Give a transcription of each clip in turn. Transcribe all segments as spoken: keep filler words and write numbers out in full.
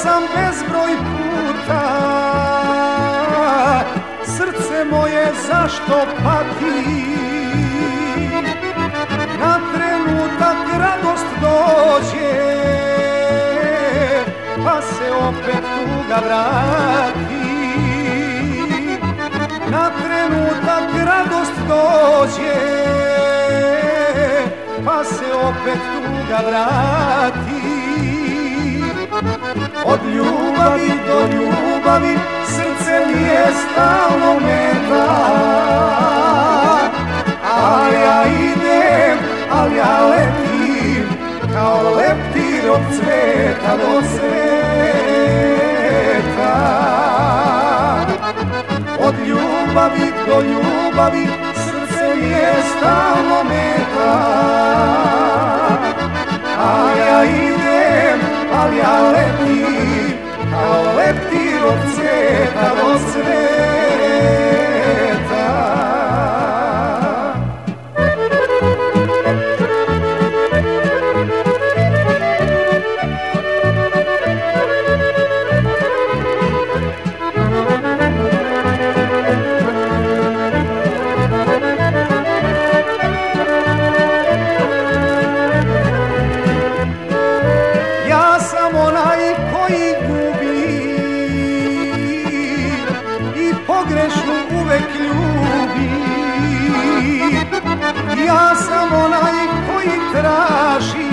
sam bezbroj puta, srce moje zašto pati, na trenutak radost dođe, pa se opet tuga vrati. Na trenutak radost dođe, pa se opet tuga vrati. Od ljubavi do ljubavi srce mi je stalno meta, ali ja idem, ali ja letim, kao leptir od cveta do sveta. Od ljubavi do ljubavi srce mi je stalno meta, a ja idem, ali ja letim, kao leptir od cveta do sveta. Ja sam onaj koji gubi i pogrešnu uvek ljubi. Ja sam onaj koji traži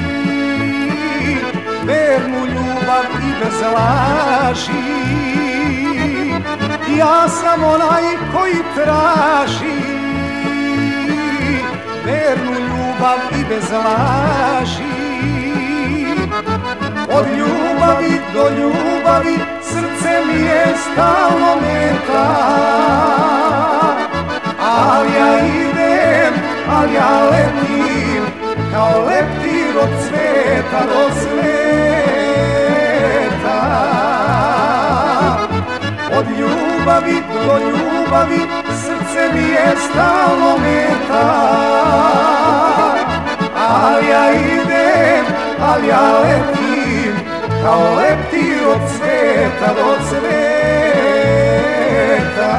vernu ljubav i bez laži. Ja sam onaj koji traži vernu ljubav i bez laži. Od ljubavi do ljubavi srce mi je stalno meta, ali ja idem, ali ja letim, kao leptir od cveta do sveta. Od ljubavi do ljubavi srce mi je stalno meta, ali ja idem, ali ja letim, kao leptir od cveta do cveta.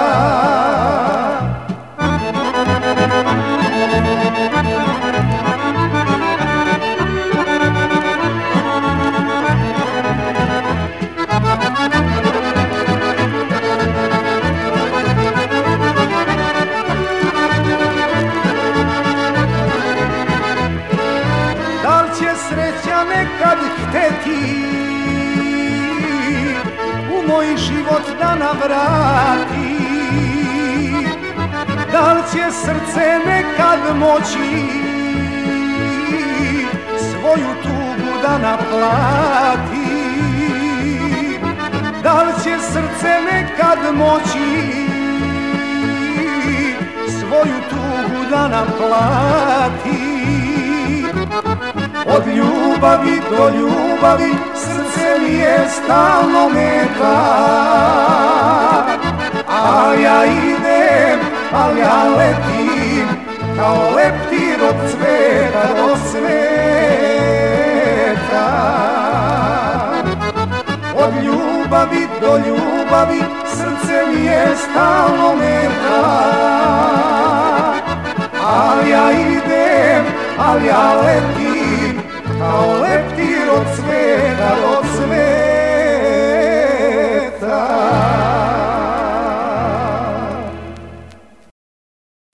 Da li će sreća nekad hteti u moj život da navrati? Da li će srce nekad moći svoju tugu da naplati? Da li će srce nekad moći svoju tugu da naplati? Od ljubavi do ljubavi srce mi je stalno meta, a ja idem, ali ja letim, kao leptir od cveta do sveta. Od ljubavi do ljubavi srce mi je stalno meta, a ja idem, ali ja letim,